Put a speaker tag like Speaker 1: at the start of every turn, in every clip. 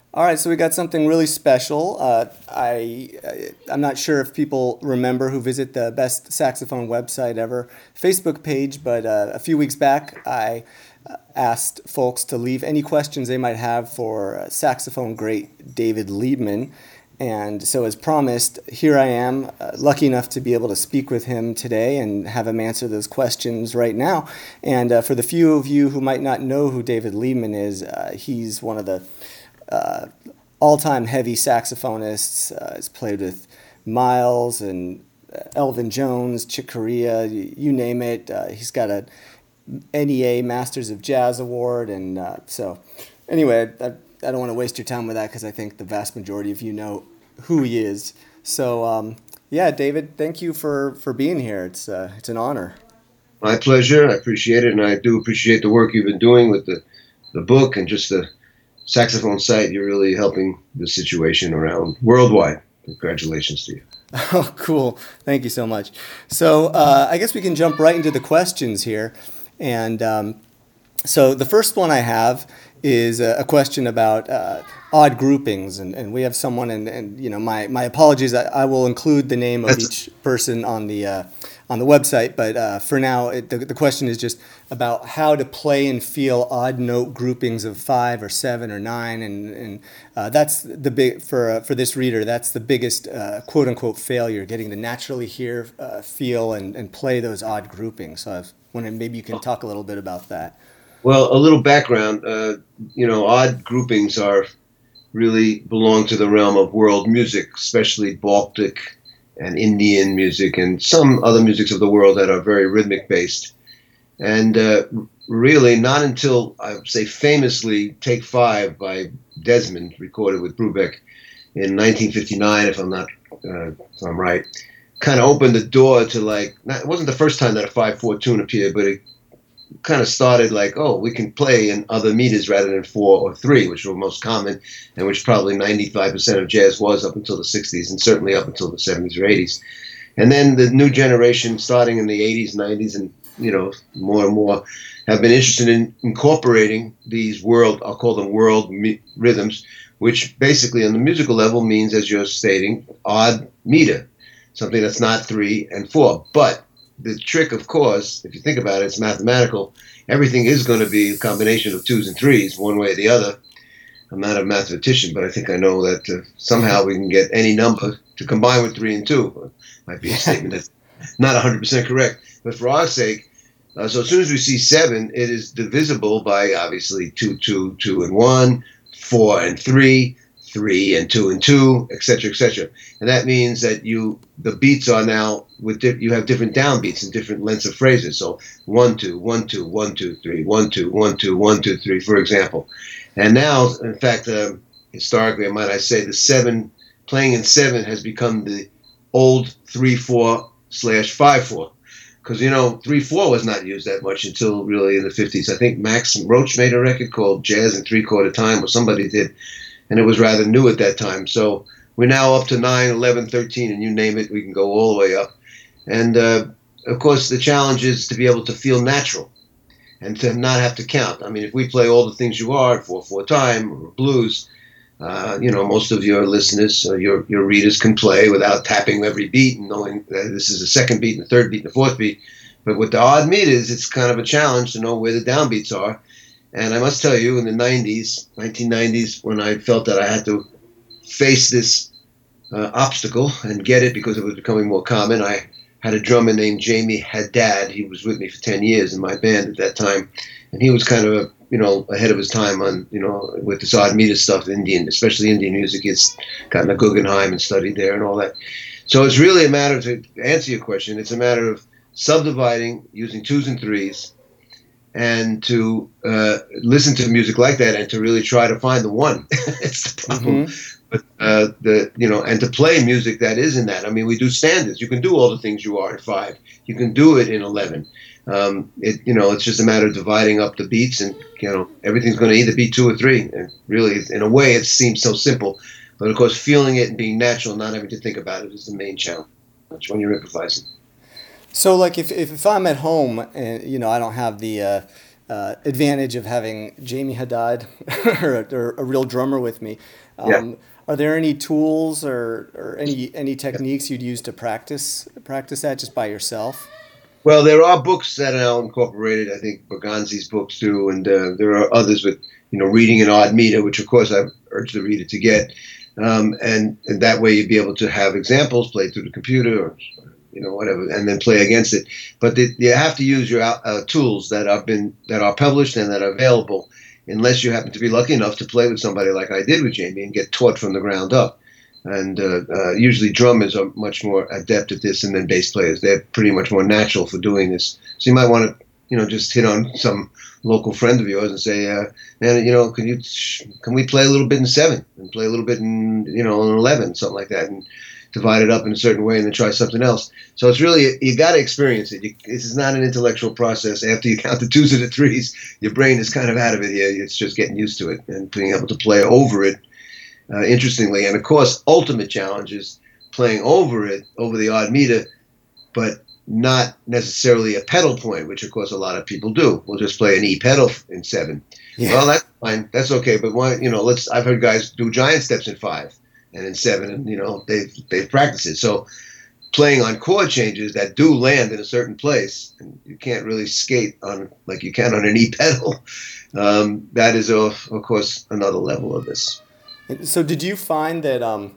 Speaker 1: All right, so we got something really special. I'm not sure if people remember who visit the best saxophone website ever Facebook page, but a few weeks back I asked folks to leave any questions they might have for saxophone great David Liebman. And so, as promised, here I am, lucky enough to be able to speak with him today and have him answer those questions right now. And for the few of you who might not know who David Liebman is, he's one of the uh, all-time heavy saxophonists. He's played with Miles and Elvin Jones, Chick Corea, you name it. He's got a NEA Masters of Jazz Award, and so anyway, I don't want to waste your time with that because I think the vast majority of you know who he is. So yeah, David, thank you for being here. It's an honor.
Speaker 2: My pleasure. I appreciate it, and I do appreciate the work you've been doing with the book and just the saxophone site. You're really helping the situation around worldwide. Congratulations to you.
Speaker 1: Oh, cool. Thank you so much. So I guess we can jump right into the questions here. And so the first one I have is a question about odd groupings, and we have someone, and you know, my apologies. I will include the name of
Speaker 2: That's
Speaker 1: each person on the website, but for now, the question is just about how to play and feel odd note groupings of five or seven or nine, and that's the big for this reader. That's the biggest quote unquote failure, getting to naturally hear, feel, and play those odd groupings. So I was wondering maybe you can talk a little bit about that.
Speaker 2: well, a little background. Odd groupings are really belong to the realm of world music, especially Baltic and Indian music and some other musics of the world that are very rhythmic based. And really, not until I would say famously "Take Five" by Desmond, recorded with Brubeck in 1959, if I'm right, kind of opened the door to it wasn't the first time that a 5/4 tune appeared, but it kind of started like, oh, we can play in other meters rather than four or three, which were most common, and which probably 95% of jazz was up until the 60s and certainly up until the 70s or 80s. And then the new generation, starting in the 80s, 90s, and more and more, have been interested in incorporating these I'll call them rhythms, which basically on the musical level means, as you're stating, odd meter, something that's not three and four. But the trick, of course, if you think about it, it's mathematical. Everything is going to be a combination of twos and threes, one way or the other. I'm not a mathematician, but I think I know that somehow we can get any number to combine with three and two. Might be a statement that's not 100% correct. But for our sake, so as soon as we see seven, it is divisible by obviously two, two, two, and one, four and three, three and two, etc., etc. And that means that the beats are now you have different downbeats and different lengths of phrases. So one, two, one, two, one, two, three, one, two, one, two, one, two, three, for example. And now, in fact, historically, might I say, the seven playing in seven has become the old 3/4/5/4, because 3/4 was not used that much until really in the 50s. I think Max Roach made a record called Jazz in Three-Quarter Time, or somebody did, and it was rather new at that time. So we're now up to 9, 11, 13, and you name it, we can go all the way up. And of course, the challenge is to be able to feel natural and to not have to count. I mean, if we play All the Things You Are at 4/4 time or blues, most of your listeners, your readers can play without tapping every beat and knowing that this is the second beat and the third beat and the fourth beat. But with the odd meters, it's kind of a challenge to know where the downbeats are. And I must tell you, in the 90s, 1990s, when I felt that I had to face this obstacle and get it because it was becoming more common, I had a drummer named Jamie Haddad. He was with me for 10 years in my band at that time. And he was kind of, ahead of his time on, with this odd meter stuff, especially Indian music. He's gotten to Guggenheim and studied there and all that. So it's really a matter, to answer your question, it's a matter of subdividing using twos and threes and to listen to music like that and to really try to find the one. It's the problem.
Speaker 1: Mm-hmm.
Speaker 2: But and to play music that is in that. I mean, we do standards. You can do All the Things You Are in 5. You can do it in 11. It's just a matter of dividing up the beats, and everything's going to either be two or three. And really, in a way, it seems so simple, but of course, feeling it and being natural, not having to think about it, is the main challenge when you're improvising.
Speaker 1: So, like, if I'm at home and I don't have advantage of having Jamie Haddad or a real drummer with me.
Speaker 2: Yeah.
Speaker 1: Are there any tools or any techniques you'd use to practice that just by yourself?
Speaker 2: Well, there are books that are now incorporated. I think Berganzi's books do, and there are others with reading an odd meter, which of course I urge the reader to get, and that way you'd be able to have examples played through the computer or whatever, and then play against it. But you have to use your tools that are published and that are available, unless you happen to be lucky enough to play with somebody like I did with Jamie and get taught from the ground up. And usually drummers are much more adept at this, and then bass players, they're pretty much more natural for doing this. So you might want to, just hit on some local friend of yours and say, man, can we play a little bit in 7 and play a little bit in, in 11, something like that, and divide it up in a certain way and then try something else. So it's really, you got to experience it. This is not an intellectual process. After you count the 2s and the 3s, your brain is kind of out of it here. It's just getting used to it and being able to play over it. Interestingly, and of course, ultimate challenge is playing over the odd meter, but not necessarily a pedal point, which of course a lot of people do. We'll just play an E pedal in 7. Yeah. Well, that's fine, that's okay. But why? I've heard guys do giant steps in 5 and in 7, and they've practiced it. So playing on chord changes that do land in a certain place, and you can't really skate on like you can on an E pedal. That is, of course, another level of this.
Speaker 1: So did you find that in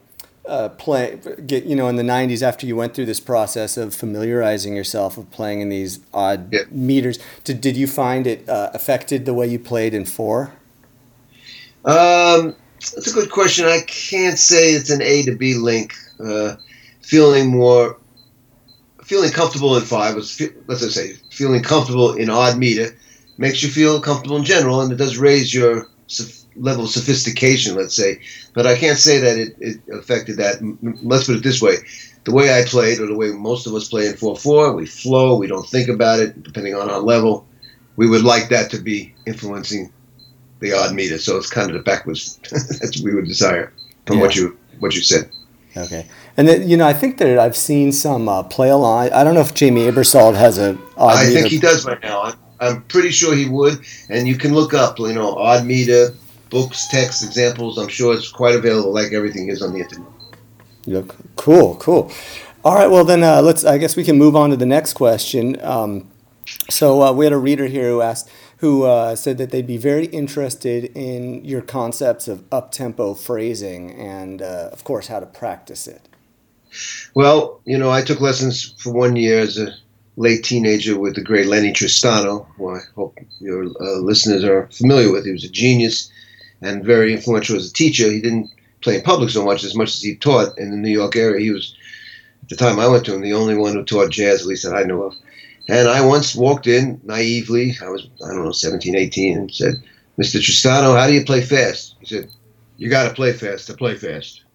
Speaker 1: the 90s, after you went through this process of familiarizing yourself with playing in these odd meters, did you find it affected the way you played in 4?
Speaker 2: That's a good question. I can't say it's an A to B link. Feeling comfortable in 5 was, let's just say, feeling comfortable in odd meter makes you feel comfortable in general, and it does raise your level of sophistication, let's say. But I can't say that it affected that. Let's put it this way. The way I played, or the way most of us play in 4/4, we flow, we don't think about it, depending on our level. We would like that to be influencing the odd meter. So it's kind of the backwards. That's what we would desire from what you said.
Speaker 1: Okay. And then, I think that I've seen some play along. I don't know if Jamie Aebersold has a odd meter.
Speaker 2: I think he does right now. I'm pretty sure he would. And you can look up, odd meter, books, text, examples. I'm sure it's quite available, like everything is on the internet.
Speaker 1: Yep. Cool. All right. Well, then I guess we can move on to the next question. So we had a reader here who said that they'd be very interested in your concepts of up-tempo phrasing and, of course, how to practice it.
Speaker 2: Well, I took lessons for 1 year as a late teenager with the great Lenny Tristano, who I hope your listeners are familiar with. He was a genius and very influential as a teacher. He didn't play in public so much as he taught in the New York area. He was, at the time I went to him, the only one who taught jazz, at least that I know of. And I once walked in naively, I was, 17, 18, and said, Mr. Tristano, how do you play fast? He said, you got to play fast to play fast.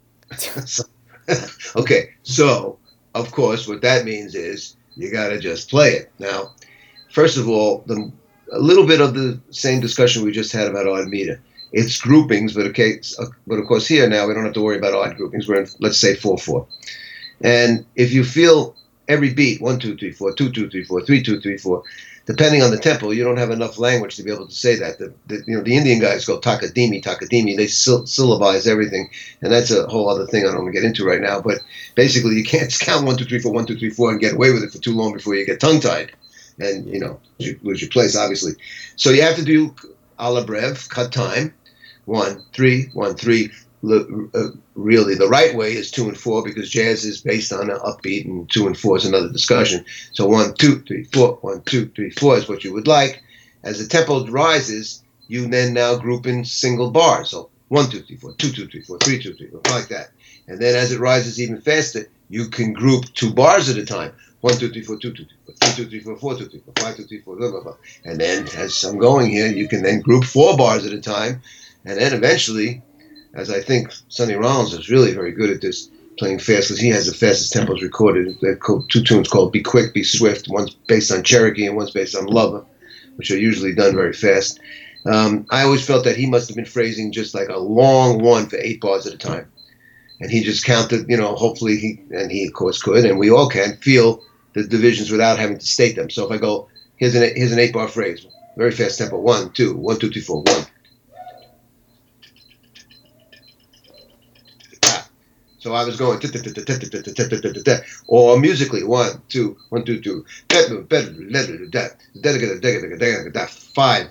Speaker 2: Okay, so, of course, what that means is you got to just play it. Now, first of all, a little bit of the same discussion we just had about odd meter. It's groupings, but of course here now we don't have to worry about odd groupings. We're in, let's say, 4/4. And if you feel every beat, 1, 2, 3, 4, 2, 2, 3, 4, 3, 2, 3, 4, depending on the tempo, you don't have enough language to be able to say that. The Indian guys go takadimi, takadimi. They syllabize everything, and that's a whole other thing I don't want to get into right now. But basically, you can't count 1, 2, 3, 4, 1, 2, 3, 4, and get away with it for too long before you get tongue-tied, and you lose your place, obviously. So you have to do a la breve, cut time, 1, 3, 1, 3. Really, the right way is 2 and 4 because jazz is based on an upbeat, and 2 and 4 is another discussion. So 1, 2, 3, 4, 1, 2, 3, 4 is what you would like. As the tempo rises, you then now group in single bars. So 1, 2, 3, 4, 2, 2, 3, 4, 3, 2, 3, 4, like that. And then as it rises even faster, you can group 2 bars at a time. 1, 2, 3, 4, 2, 2, 3, 4, 2, 2, 3, 4, 4, 2, 3, 4, 5, 2, 3, 4, blah, blah, blah. And then as I'm going here, you can then group 4 bars at a time. And then eventually, as I think Sonny Rollins is really very good at this, playing fast, because he has the fastest tempos recorded. There are 2 tunes called Be Quick, Be Swift. One's based on Cherokee and one's based on Lover, which are usually done very fast. I always felt that he must have been phrasing just like a long one for 8 bars at a time. And he just counted, hopefully he of course could, and we all can feel the divisions without having to state them. So if I go, here's an 8-bar phrase, very fast tempo. 1, 2, 1, 2, 3, 4, 1. So I was going, or musically, 1, 2, 1, 2, 2, 5,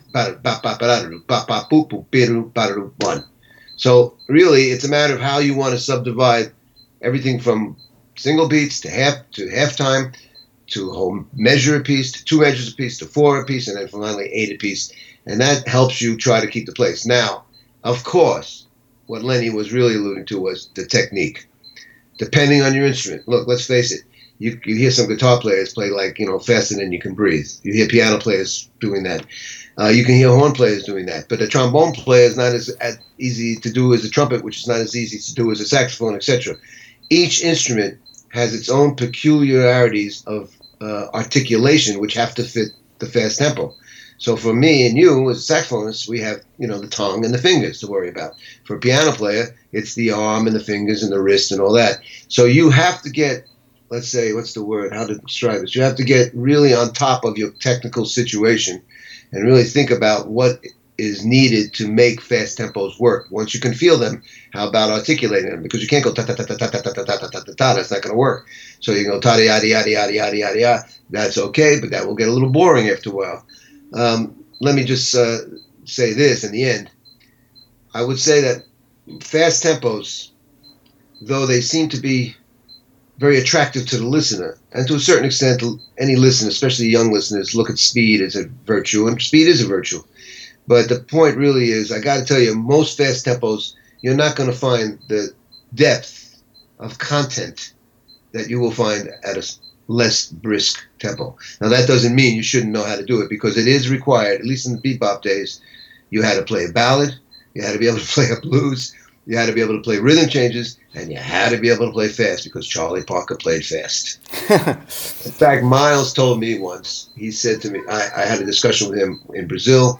Speaker 2: 1. So really, it's a matter of how you want to subdivide everything from single beats to halftime, to a whole measure a piece, to 2 measures a piece, to 4 a piece, and then finally 8 a piece. And that helps you try to keep the place. Now, of course, what Lenny was really alluding to was the technique. Depending on your instrument. Look, let's face it. You hear some guitar players play like, faster than you can breathe. You hear piano players doing that. You can hear horn players doing that. But the trombone player is not as easy to do as a trumpet, which is not as easy to do as a saxophone, etc. Each instrument has its own peculiarities of articulation, which have to fit the fast tempo. So for me and you, as saxophonists, we have, the tongue and the fingers to worry about. For a piano player, it's the arm and the fingers and the wrist and all that. So you have to get, let's say, what's the word, how to describe this? You have to get really on top of your technical situation and really think about what is needed to make fast tempos work. Once you can feel them, how about articulating them? Because you can't go ta-ta-ta-ta-ta-ta-ta-ta-ta-ta. That's not going to work. So you can go ta-da-yada-yada-yada-yada-yada. That's okay, but that will get a little boring after a while. Let me just say this in the end. I would say that fast tempos, though they seem to be very attractive to the listener, and to a certain extent, any listener, especially young listeners, look at speed as a virtue, and speed is a virtue. But the point really is, I got to tell you, most fast tempos, you're not going to find the depth of content that you will find at a less brisk tempo. Now, that doesn't mean you shouldn't know how to do it, because it is required, at least in the bebop days. You had to play a ballad, you had to be able to play a blues, you had to be able to play rhythm changes, and you had to be able to play fast, because Charlie Parker played fast. In fact, Miles told me once, he said to me, I had a discussion with him in Brazil.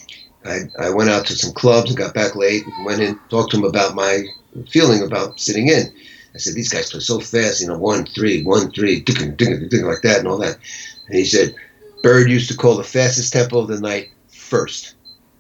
Speaker 2: I went out to some clubs and got back late and went in, talked to him about my feeling about sitting in. I said, these guys play so fast, 1, 3, 1, 3, ding, ding, ding, like that and all that. And he said, Bird used to call the fastest tempo of the night first.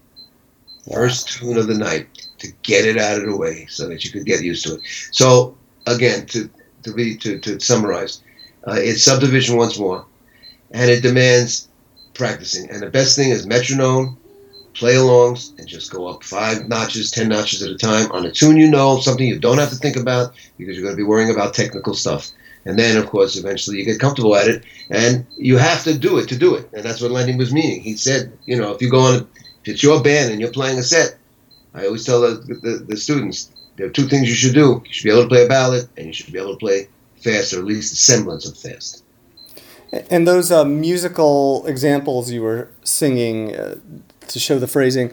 Speaker 2: First tune of the night, to get it out of the way so that you could get used to it. So, again, to summarize, it's subdivision once more, and it demands practicing. And the best thing is metronome, play-alongs, and just go up 5 notches, 10 notches at a time on a tune something you don't have to think about, because you're going to be worrying about technical stuff. And then, of course, eventually you get comfortable at it, and you have to do it to do it. And that's what Lenny was meaning. He said, if you go on, if it's your band and you're playing a set, I always tell the students, there are 2 things you should do. You should be able to play a ballad, and you should be able to play fast, or at least a semblance of fast.
Speaker 1: And those musical examples you were singing to show the phrasing,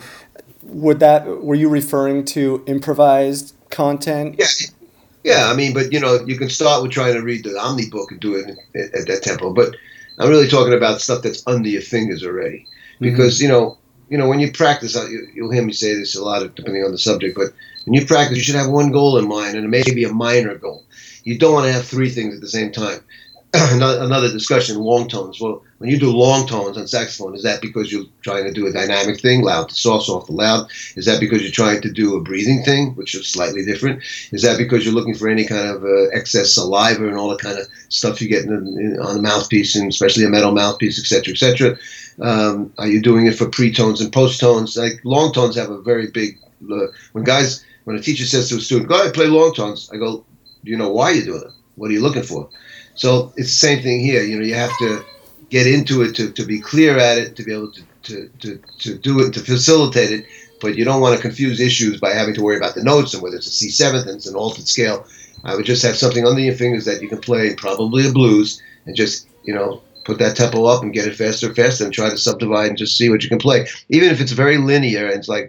Speaker 1: were you referring to improvised content?
Speaker 2: Yeah. But you can start with trying to read the Omni book and do it at that tempo. But I'm really talking about stuff that's under your fingers already, because when you practice, you'll hear me say this a lot, depending on the subject. But when you practice, you should have one goal in mind, and it may be a minor goal. You don't want to have 3 things at the same time. Another discussion, long tones. Well, when you do long tones on saxophone, is that because you're trying to do a dynamic thing, loud to soft, soft to loud? Is that because you're trying to do a breathing thing, which is slightly different? Is that because you're looking for any kind of excess saliva and all the kind of stuff you get on the mouthpiece, and especially a metal mouthpiece, etc., etc.? Are you doing it for pre-tones and post-tones? Like, long tones have a very big... when a teacher says to a student, go ahead, play long tones, I go, do you know why you're doing it? What are you looking for? So it's the same thing here. You have to get into it to be clear at it, to be able to do it, to facilitate it. But you don't want to confuse issues by having to worry about the notes and whether it's a C7th and it's an altered scale. I would just have something under your fingers that you can play, probably a blues, and just, put that tempo up and get it faster and faster, and try to subdivide and just see what you can play. Even if it's very linear and it's like,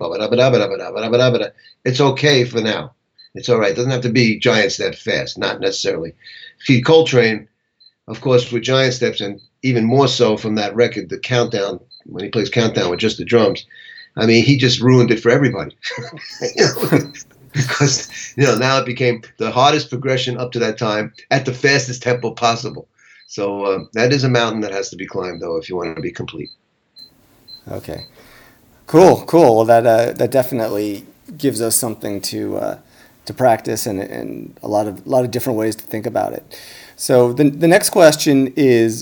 Speaker 2: it's okay for now. It's all right. It doesn't have to be giant step fast, not necessarily. See, Coltrane, of course, with giant steps, and even more so from that record, the Countdown, when he plays Countdown with just the drums, he just ruined it for everybody. Because, now it became the hardest progression up to that time at the fastest tempo possible. So that is a mountain that has to be climbed, though, if you want to be complete.
Speaker 1: Okay. Cool. Cool. Well, that definitely gives us something to practice and a lot of different ways to think about it. So the next question is,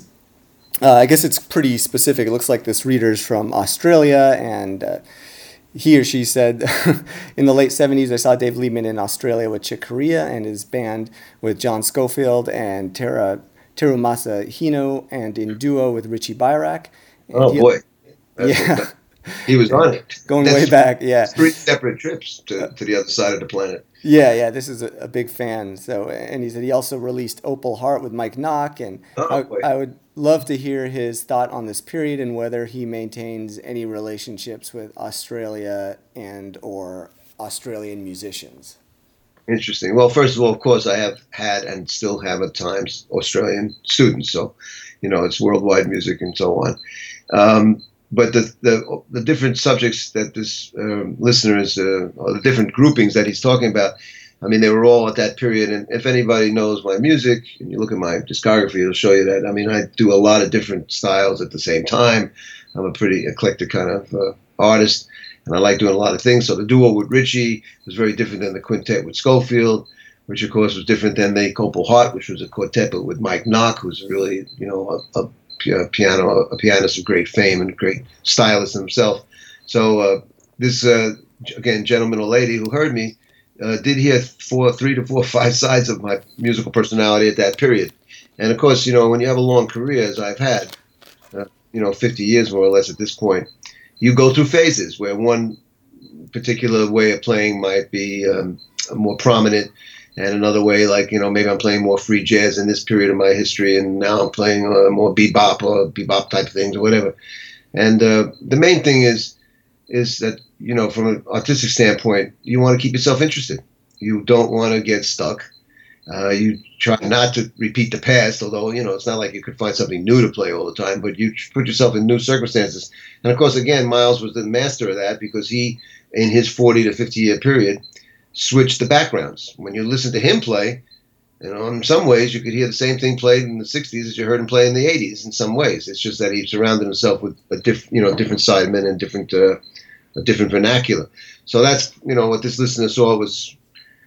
Speaker 1: I guess it's pretty specific. It looks like this reader's from Australia, and he or she said, in the late 70s, I saw Dave Liebman in Australia with Chick Corea and his band with John Schofield and Terumasa Hino, and in duo with Richie Byrack. And
Speaker 2: Oh boy,
Speaker 1: yeah,
Speaker 2: he was on it.
Speaker 1: going way
Speaker 2: That's
Speaker 1: back. Yeah,
Speaker 2: three separate trips to the other side of the planet.
Speaker 1: yeah. This is a big fan. So, and he said he also released Opal Heart with Mike Knock, and
Speaker 2: Oh boy.
Speaker 1: I would love to hear his thought on this period and whether he maintains any relationships with Australia and or Australian musicians.
Speaker 2: Interesting. Well, first of all, of course, I have had and still have at times Australian students, so it's worldwide music and so on. But the different subjects that this listener is, or the different groupings that he's talking about, I mean, they were all at that period. And if anybody knows my music, and you look at my discography, it'll show you that. I mean, I do a lot of different styles at the same time. I'm a pretty eclectic kind of artist, and I like doing a lot of things. So the duo with Richie was very different than the quintet with Schofield, which of course was different than the Opal Heart, which was a quartet, but with Mike Knock, who's really, a pianist of great fame and great stylist himself. So this again, gentleman or lady who heard me did hear 3 to 4, 5 sides of my musical personality at that period. And of course, when you have a long career, as I've had, 50 years more or less at this point, you go through phases where one particular way of playing might be more prominent, and another way, like, maybe I'm playing more free jazz in this period of my history, and now I'm playing more bebop or bebop type things or whatever. And the main thing is that, from an artistic standpoint, you want to keep yourself interested. You don't want to get stuck. You try not to repeat the past, although, it's not like you could find something new to play all the time, but you put yourself in new circumstances. And of course, again, Miles was the master of that, because he, in his 40 to 50 year period, switched the backgrounds. When you listen to him play, in some ways you could hear the same thing played in the 60s as you heard him play in the 80s in some ways. It's just that he surrounded himself with different sidemen and a different vernacular. So that's, what this listener saw was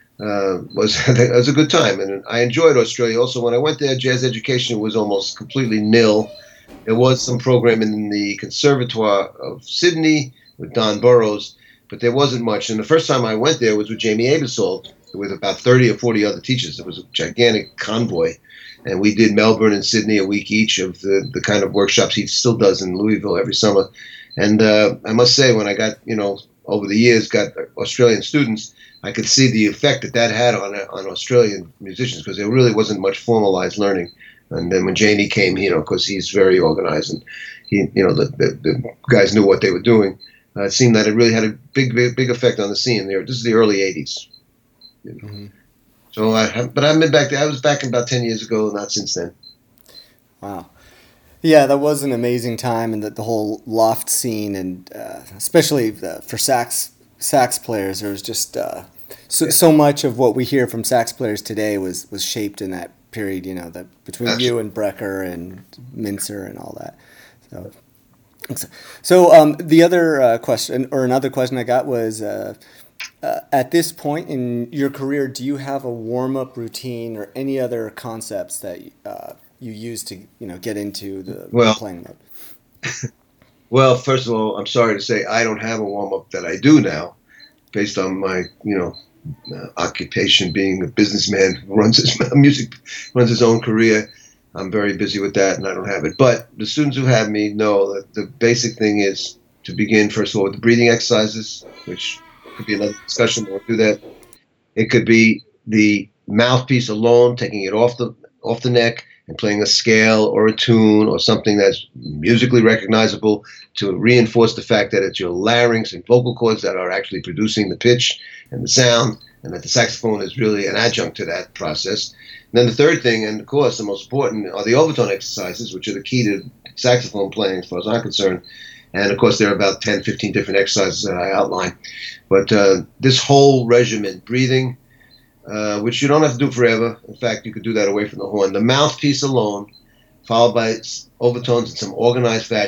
Speaker 2: a good time. And I enjoyed Australia. Also, when I went there, jazz education was almost completely nil. There was some programming in the Conservatoire of Sydney with Don Burrows, but there wasn't much. And the first time I went there was with Jamie Aebersold, with about 30 or 40 other teachers. It was a gigantic convoy. And we did Melbourne and Sydney a week each of the kind of workshops he still does in Louisville every summer. And I must say, when I got, over the years, got Australian students, I could see the effect that had on Australian musicians, because there really wasn't much formalized learning. And then when Jamie came, because he's very organized, and the guys knew what they were doing. It seemed that it really had a big effect on the scene there. This is the early '80s.
Speaker 1: Mm-hmm.
Speaker 2: So, but I've been back there. I was back about 10 years ago, not since then.
Speaker 1: Wow. Yeah, that was an amazing time, and the whole loft scene, and especially for sax players, there was just so much of what we hear from sax players today was shaped in that period. That between
Speaker 2: Absolutely.
Speaker 1: you and Brecker and Mincer and all that. So the other question, or another question I got was, at this point in your career, do you have a warm-up routine or any other concepts that you use to get into the playing mode?
Speaker 2: Well, first of all, I'm sorry to say I don't have a warm-up that I do now, based on my occupation, being a businessman who runs his own career. I'm very busy with that, and I don't have it. But the students who have me know that the basic thing is to begin, first of all, with the breathing exercises, which could be another discussion. We'll do that. It could be the mouthpiece alone, taking it off the neck and playing a scale or a tune or something that's musically recognizable, to reinforce the fact that it's your larynx and vocal cords that are actually producing the pitch and the sound, and that the saxophone is really an adjunct to that process. And then the third thing, and of course the most important, are the overtone exercises, which are the key to saxophone playing as far as I'm concerned. And of course there are about 10, 15 different exercises that I outline. But this whole regimen, breathing, which you don't have to do forever. In fact, you could do that away from the horn. The mouthpiece alone, followed by overtones in some organized fashion,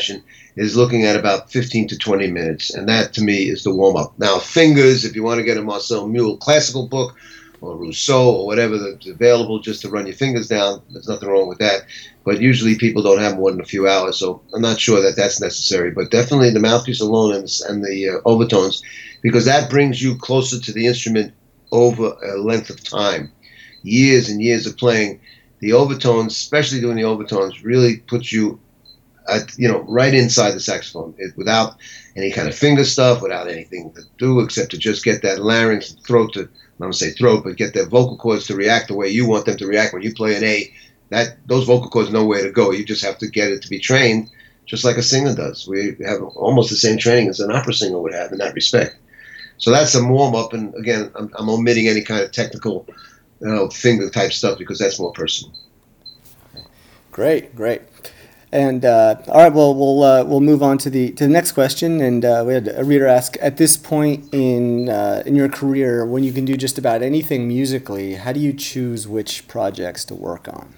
Speaker 2: is looking at about 15 to 20 minutes, and that to me is the warm up. Now, fingers, if you want to get a Marcel Mule classical book or Rousseau or whatever that's available just to run your fingers down, there's nothing wrong with that. But usually people don't have more than a few hours, so I'm not sure that that's necessary. But definitely the mouthpiece alone and the overtones, because that brings you closer to the instrument over a length of time. Years and years of playing, the overtones, especially doing the overtones, really puts you right inside the saxophone, without any kind of finger stuff, without anything to do except to just get that larynx and throat to, I don't say throat, but get their vocal cords to react the way you want them to react when you play an A. Those vocal cords know where to go. You just have to get it to be trained, just like a singer does. We have almost the same training as an opera singer would have in that respect. So that's a warm up, and again, I'm omitting any kind of technical, finger type stuff because that's more personal.
Speaker 1: Great. And all right, well, we'll move on to the next question. And we had a reader ask: at this point in your career, when you can do just about anything musically, how do you choose which projects to work on?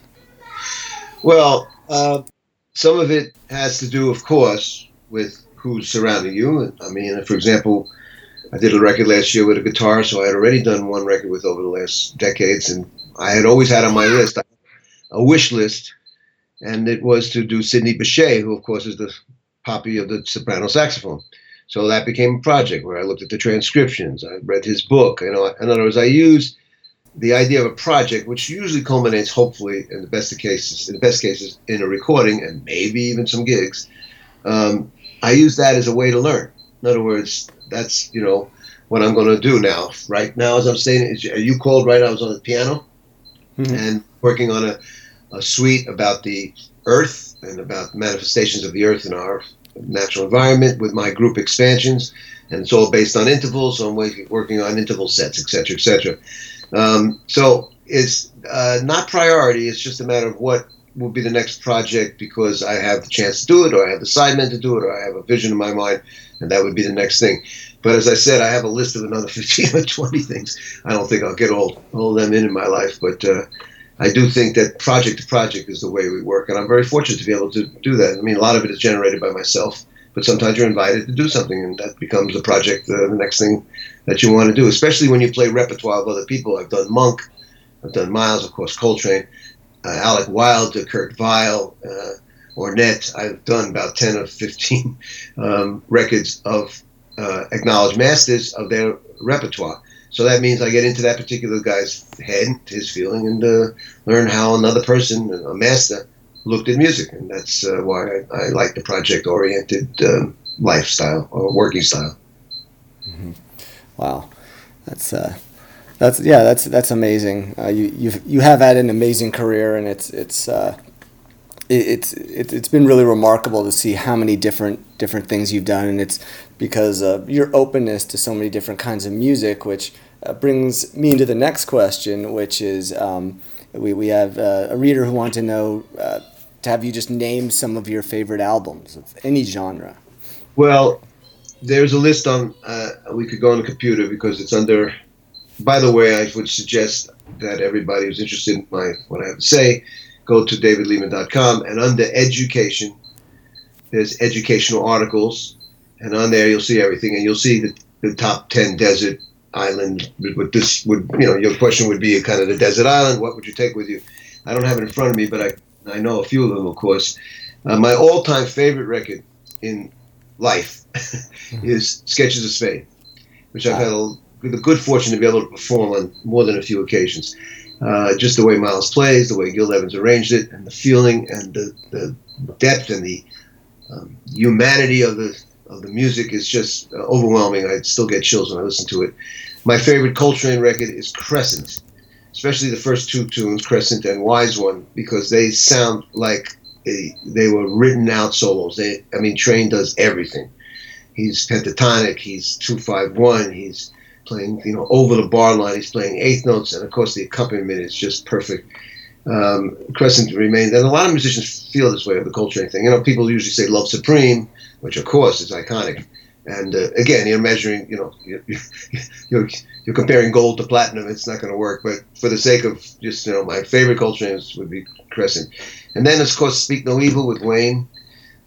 Speaker 2: Well, some of it has to do, of course, with who's surrounding you. I mean, for example, I did a record last year with a guitar, so I had already done one record with over the last decades, and I had always had on my list a wish list. And it was to do Sidney Bechet, who, of course, is the poppy of the soprano saxophone. So that became a project where I looked at the transcriptions. I read his book. In other words, I used the idea of a project, which usually culminates, hopefully, in the best cases, in a recording and maybe even some gigs. I use that as a way to learn. In other words, that's what I'm going to do now. Right now, as I'm saying, you called right? I was on the piano and working on a suite about the earth and about manifestations of the earth in our natural environment with my group Expansions, and it's all based on intervals, so I'm working on interval sets, etc., etc. So it's not priority, it's just a matter of what will be the next project, because I have the chance to do it, or I have the sidemen to do it, or I have a vision in my mind, and that would be the next thing. But as I said, I have a list of another 15 or 20 things. I don't think I'll get all of them in my life, but I do think that project to project is the way we work, and I'm very fortunate to be able to do that. I mean, a lot of it is generated by myself, but sometimes you're invited to do something, and that becomes a project, the next thing that you want to do, especially when you play repertoire of other people. I've done Monk, I've done Miles, of course, Coltrane, Alec Wilde, Kurt Weill, Ornette. I've done about 10 or 15 records of acknowledged masters of their repertoire. So that means I get into that particular guy's head, his feeling, and learn how another person, a master, looked at music. And that's why I like the project-oriented lifestyle or working style.
Speaker 1: Mm-hmm. Wow, that's amazing. You have had an amazing career, and it's been really remarkable to see how many different things you've done, and it's because of your openness to so many different kinds of music, which brings me into the next question, which is we have a reader who wants to know to have you just name some of your favorite albums of any genre.
Speaker 2: Well, there's a list on, we could go on the computer because it's under, by the way, I would suggest that everybody who's interested in what I have to say, go to davidlehman.com, and under education, there's educational articles, and on there you'll see everything, and you'll see the top 10 desert island. Your question would be a kind of the desert island. What would you take with you? I don't have it in front of me, but I know a few of them, of course. My all-time favorite record in life is Sketches of Spain, which I've had the good fortune to be able to perform on more than a few occasions. Just the way Miles plays, the way Gil Evans arranged it, and the feeling and the depth and the humanity of the music is just overwhelming. I still get chills when I listen to it. My favorite Coltrane record is Crescent, especially the first two tunes, Crescent and Wise One, because they sound like they were written out solos. Train does everything. He's pentatonic, he's 2-5-1, he's playing, over the bar line, he's playing eighth notes, and of course the accompaniment is just perfect. Crescent remains, and a lot of musicians feel this way of the Coltrane thing. People usually say Love Supreme, which of course is iconic. And again, you're measuring, you're comparing gold to platinum. It's not going to work. But for the sake of just, my favorite Coltrane's would be Crescent. And then, of course, Speak No Evil with Wayne.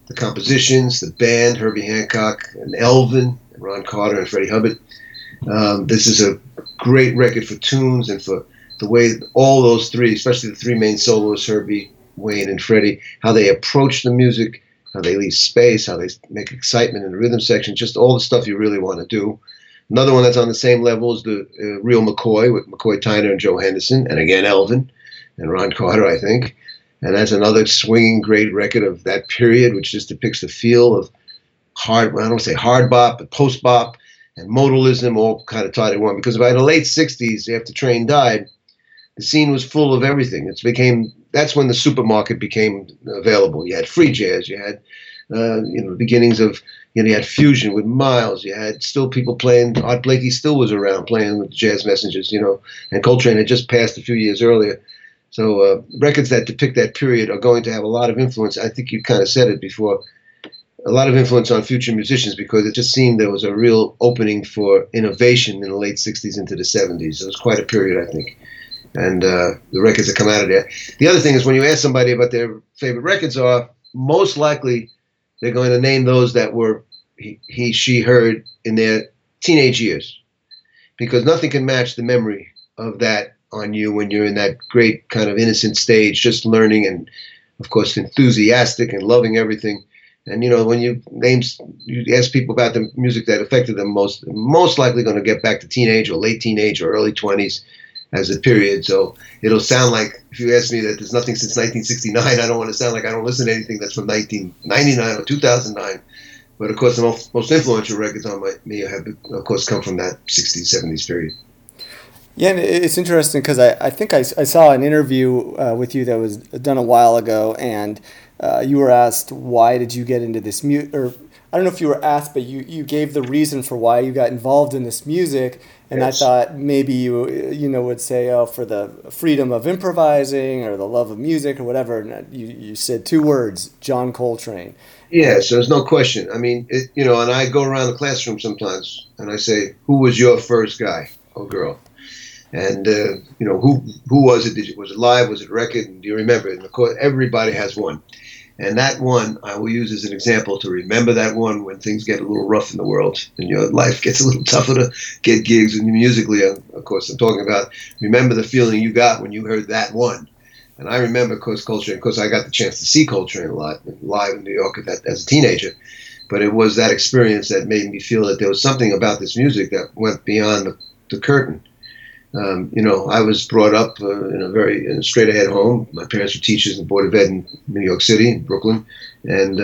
Speaker 2: the compositions, the band, Herbie Hancock and Elvin, and Ron Carter and Freddie Hubbard. This is a great record for tunes and for the way all those three, especially the three main soloists, Herbie, Wayne, and Freddie, how they approach the music, how they leave space, how they make excitement in the rhythm section, just all the stuff you really want to do. Another one that's on the same level is the Real McCoy with McCoy Tyner and Joe Henderson, and again Elvin and Ron Carter, I think. And that's another swinging great record of that period, which just depicts the feel of hard, I don't want to say hard bop, but post bop and modalism all kind of tied in one. Because by the late 60s, after Train died, the scene was full of everything. That's when the supermarket became available. You had free jazz, you had the beginnings of, you had fusion with Miles, you had still people playing, Art Blakey still was around playing with Jazz Messengers, and Coltrane had just passed a few years earlier. So records that depict that period are going to have a lot of influence. I think you kind of said it before, a lot of influence on future musicians, because it just seemed there was a real opening for innovation in the late 60s into the 70s. It was quite a period, I think. And the records that come out of there. The other thing is, when you ask somebody what their favorite records are, most likely they're going to name those that were she heard in their teenage years, because nothing can match the memory of that on you when you're in that great kind of innocent stage, just learning and, of course, enthusiastic and loving everything. And, when you ask people about the music that affected them most likely going to get back to teenage or late teenage or early 20s as a period. So it'll sound like, if you ask me that there's nothing since 1969, I don't want to sound like I don't listen to anything that's from 1999 or 2009. But, of course, the most influential records on me have, of course, come from that 60s, 70s period.
Speaker 1: Yeah, and it's interesting because I think I saw an interview with you that was done a while ago, and you were asked, why did you get into this music? Or I don't know if you were asked, but you gave the reason for why you got involved in this music. And yes. I thought maybe you would say, oh, for the freedom of improvising or the love of music or whatever. And you said two words, John Coltrane.
Speaker 2: Yes, there's no question. I mean, and I go around the classroom sometimes and I say, who was your first guy or girl? And, who was it? Was it live? Was it record? And do you remember it? And of course, everybody has one. And that one I will use as an example to remember that one when things get a little rough in the world and your life gets a little tougher to get gigs. And musically, of course, I'm talking about, remember the feeling you got when you heard that one. And I remember, of course, Coltrane, because I got the chance to see Coltrane a lot live in New York as a teenager. But it was that experience that made me feel that there was something about this music that went beyond the curtain. I was brought up in a straight-ahead home. My parents were teachers in the Board of Ed in New York City, in Brooklyn. And,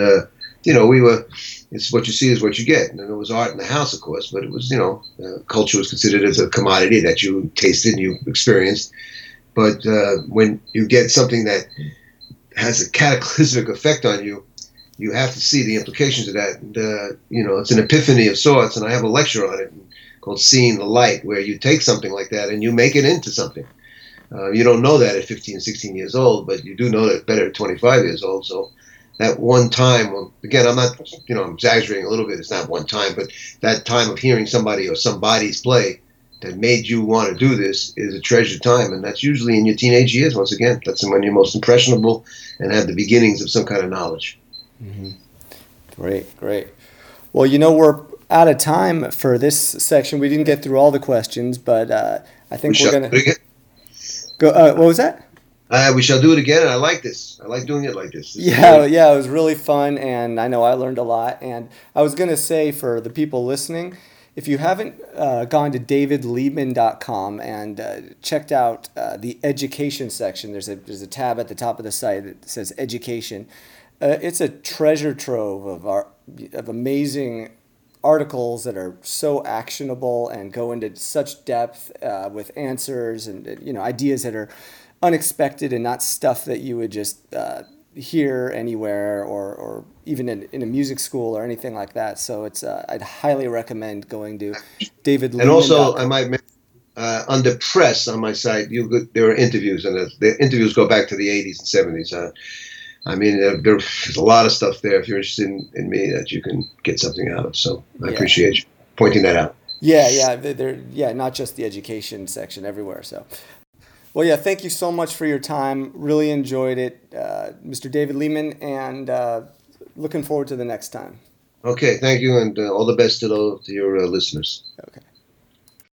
Speaker 2: it's what you see is what you get. And there was art in the house, of course, but it was, culture was considered as a commodity that you tasted and you experienced. But when you get something that has a cataclysmic effect on you, you have to see the implications of that. And, it's an epiphany of sorts, and I have a lecture on it called Seeing the Light, where you take something like that and you make it into something. You don't know that at 15, 16 years old, but you do know that better at 25 years old. So that one time, again, I'm not, I'm exaggerating a little bit. It's not one time, but that time of hearing somebody or somebody's play that made you want to do this is a treasured time. And that's usually in your teenage years, once again. That's when you're most impressionable and have the beginnings of some kind of knowledge.
Speaker 1: Mm-hmm. Great. Well, we're out of time for this section. We didn't get through all the questions, but I think we're going to go. What was that?
Speaker 2: We shall do it again. And I like this. I like doing it like this.
Speaker 1: Yeah, it was really fun, and I know I learned a lot. And I was going to say, for the people listening, if you haven't gone to davidliebman.com and checked out the education section, there's a tab at the top of the site that says education. It's a treasure trove of amazing articles that are so actionable and go into such depth with answers and ideas that are unexpected and not stuff that you would just hear anywhere or even in a music school or anything like that. So it's I'd highly recommend going to David Liebman.
Speaker 2: And also, I might mention, under press on my site, there are interviews, and the interviews go back to the 80s and 70s. There's a lot of stuff there, if you're interested in me, that you can get something out of. So I appreciate you pointing that out.
Speaker 1: Yeah, not just the education section, everywhere. So, well, thank you so much for your time. Really enjoyed it, Mr. David Liebman, and looking forward to the next time.
Speaker 2: Okay, thank you, and all the best to your listeners.
Speaker 1: Okay.